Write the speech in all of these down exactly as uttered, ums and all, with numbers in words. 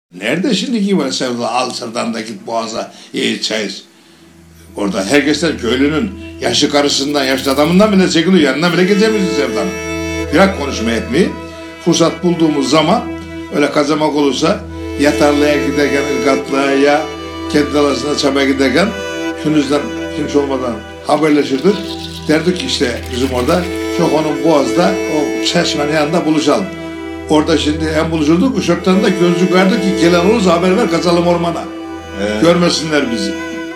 Nerede şimdiki var sevda, al sırdan da git boğaza iyi çay iç. Orada herkesler köylünün yaşlı karısından, yaşlı adamından bile çekiliyor. Yanına bile geçemiyorsun sevdanın. Bırak konuşma etmeyi. Fırsat bulduğumuz zaman öyle kazamak olursa ya tarlaya giderken ırgatlığa ya kendi arasında çabaya giderken şunuzdan kimse olmadan haberleşirdik. Derdik ki işte bizim orada çok onun boğazda o çeşmenin yanında buluşalım. Orada şimdi hem buluşurduk, uşaktan da gözlük verdik ki gelen olursa haber ver, kaçalım ormana. Evet. Görmesinler bizi.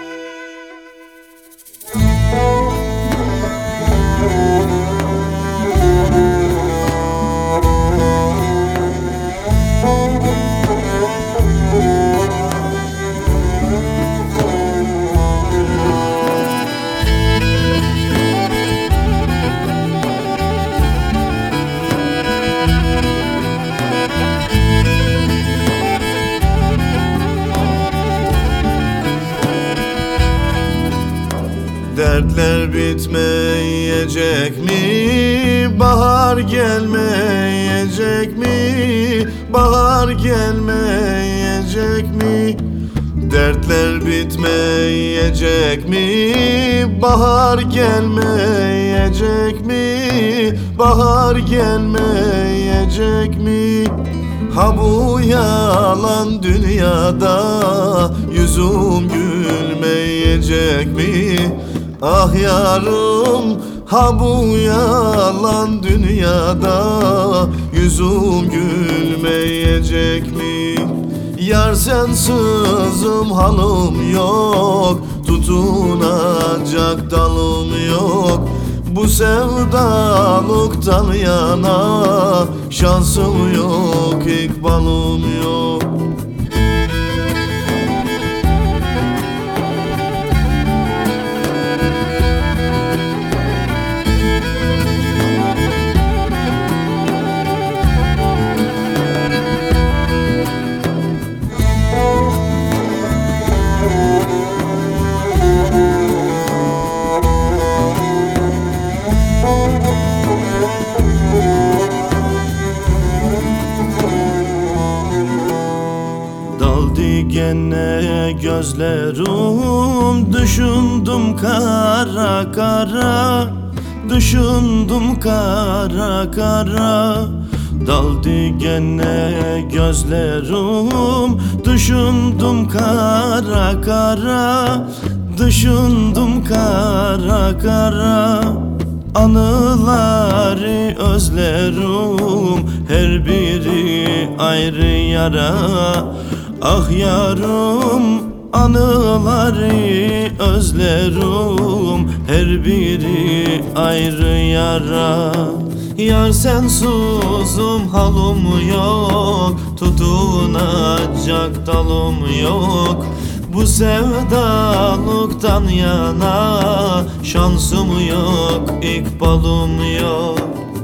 Dertler bitmeyecek mi? Bahar gelmeyecek mi? Bahar gelmeyecek mi? Dertler bitmeyecek mi? Bahar gelmeyecek mi? Bahar gelmeyecek mi? Ha bu yalan dünyada yüzüm gülmeyecek mi? Ah yarım, ha bu yalan dünyada yüzüm gülmeyecek mi? Yar sensizim halım yok, tutunacak dalım yok. Bu sevdalıktan yana şansım yok, ikbalım yok. Daldı gene gözlerim, düşündüm kara kara, düşündüm kara kara. Daldı gene gözlerim, düşündüm kara kara, düşündüm kara kara. Anıları özlerim, her biri ayrı yara. Ah yarım, anıları özlerim, her biri ayrı yara. Yar sensizim halım yok, tutunacak dalım yok. Bu sevdalıktan yana şansım yok, ikbalım yok.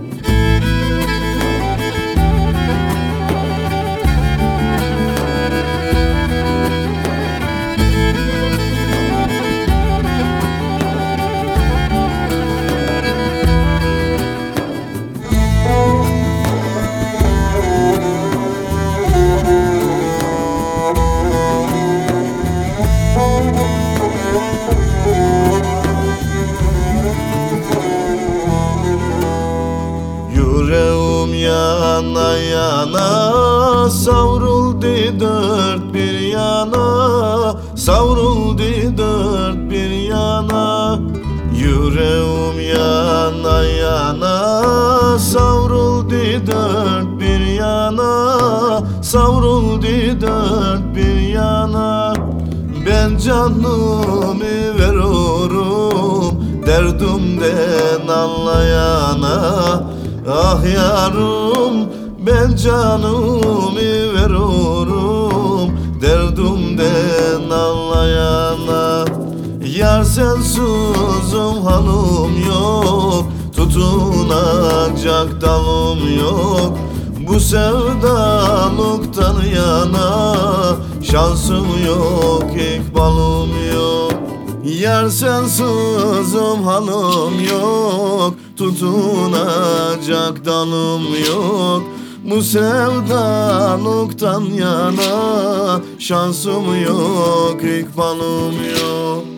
Yüreğim yana yana savruldu dört bir yana, savruldu dört bir yana. Yüreğim yana yana savruldu dört bir yana, savruldu dört bir yana. Ben canımı veriyorum derdimden anlayana. Ah yarım, ben canımı veriyorum derdimden anlayana. Yar sensizim halım yok, tutunacak dalım yok. Bu sevdalıktan yana şansım yok, ikbalım yok. Yar sensizim halım yok, tutunacak dalım yok. Bu sevdalıktan yana şansım yok, ikbalım yok.